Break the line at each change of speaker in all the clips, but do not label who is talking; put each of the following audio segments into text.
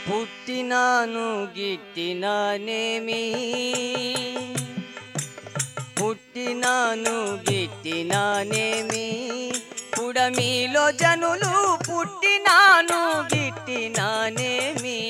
పుట్టినాను గిట్టినానేమి, పుట్టినాను గిట్టినానేమి, పుడమిలో జనులు పుట్టినాను గిట్టినానేమి.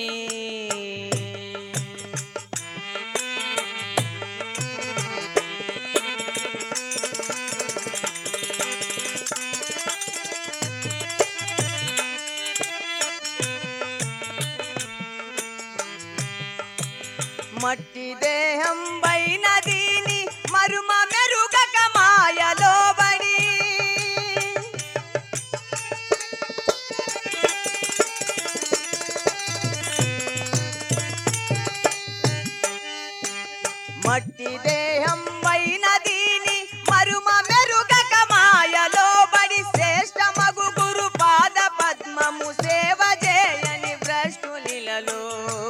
మట్టి దేహం వైనదీని మరుమ మెరుగక మాయలో బడి, మట్టి దేహం వైనదీని మరుమ మెరుగక మాయలో బడి, శ్రేష్ఠ మగు గురు పాద పద్మము సేవ చేయని భ్రష్టులిలలో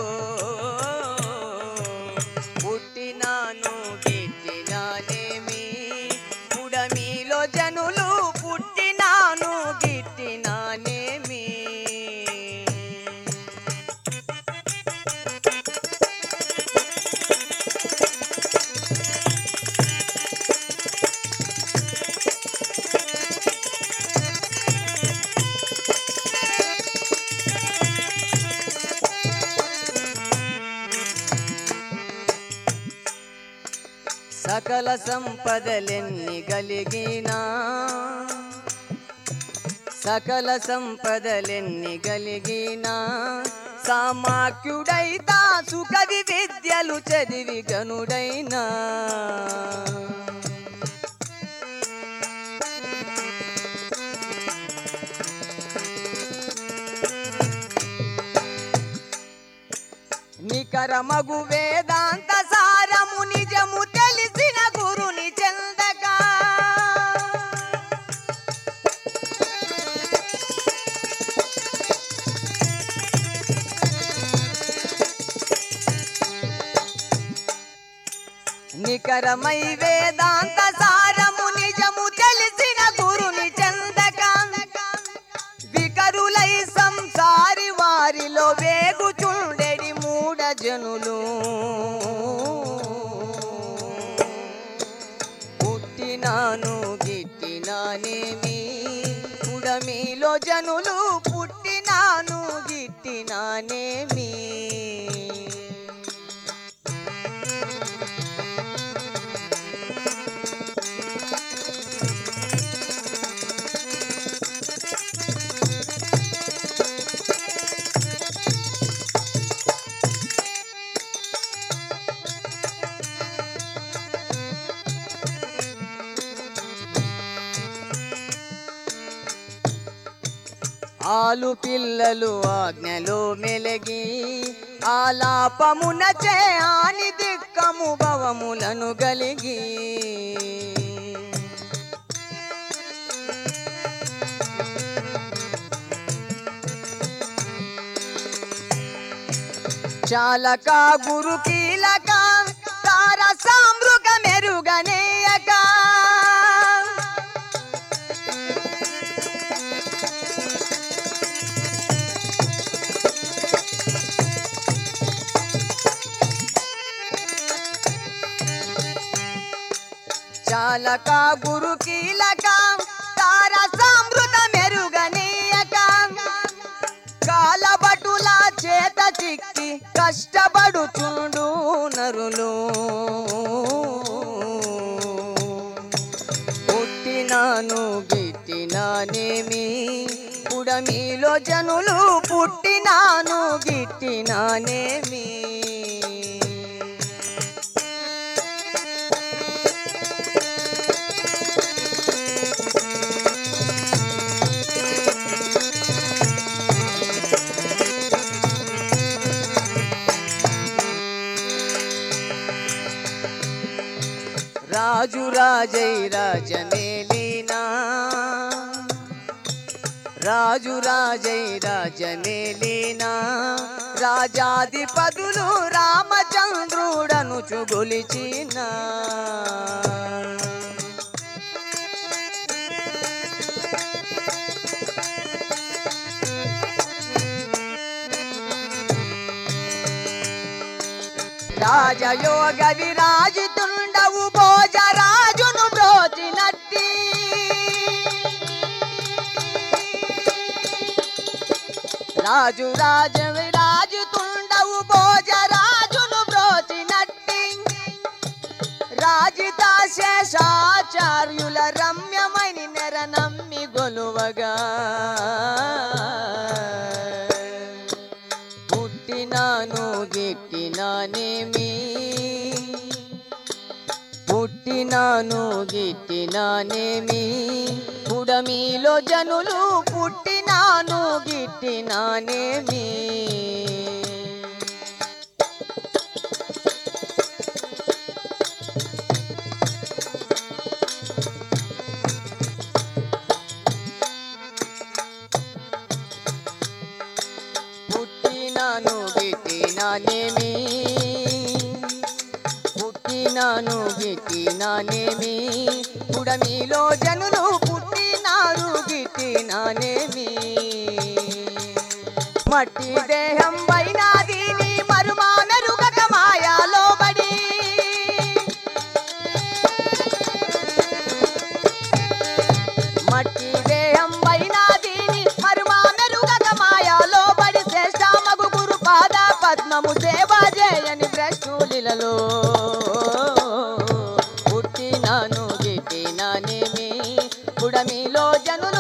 పుట్టినాను గిట్టినానేమి, పుడమిలో జనులు పుట్టినాను గిట్టినానేమి. సకల సంపదలెన్ని గలిగినా, సకల సంపదలెన్ని గలిగినా, సామాఖ్యుడైతా సుకవి విద్యలు చదివి గనుడైనా, నికరమగు వేదాంత సారము నిజము తెలిసిన గురుని చెందక, నికరమై వేదాంత సారము నిజము తెలిసిన గురుని చెందక, వికరులై సంసారి వారిలో వేగుచుండెడి మూఢ జనులు పుట్టినాను గిట్టినానేమి, పుడమిలో జనులు పుట్టినాను గిట్టినానేమి. ఆలు పిల్లలు ఆజ్ఞలో మెలగి ఆలాపమున చేయాని దిక్కము భవములను గలిగి, చాలక గురు కీలక తార సామృగ మెరుగనేయక, చాలక గురు కీలక తార సామృత మెరుగనీయక, కాలబటుల చేత చిక్కి కష్టపడుచుండు నరులు పుట్టినాను గిట్టినానేమి, పుడమిలో జనులు పుట్టినాను గిట్టినానేమి. రాజు రాజై రాజమేలినా, రాజు రాజై రాజమేలినా, రాజాధిపతులు రామచంద్రుడను చుగొలిచిన, రాజయోగ విరాజితుండవు భోజరాజును బ్రోచినట్టి రాజు విరాజితుండవు భోజరాజును బ్రోచినట్టి రాజిత శేషాచార్యుల రమ్యమణి నెర నమ్మి గొలువగా పుట్టినాను గిట్టినానేమి పుట్టినాను గిట్టినానేమి పుడమిలో జనులు పుట్టినాను గిట్టినానేమి పుట్టినాను గిట్టినానేమి పుట్టినాను గిట్టినానేమి పుడమిలో జనులు పుట్టినారు గిట్టినానేమి మట్టి దేహం వైనాది నీ మరుమా మెరుగక మాయాలో బడి మట్టి దేహం వైనాది నీ మరుమా మెరుగక మాయాలో బడి శ్రేష్ఠ మగు గురు పాద పద్మము సేవ చేయని భ్రష్టులిలలో పుట్టినాను గిట్టినానేమి పుడమిలో జనులు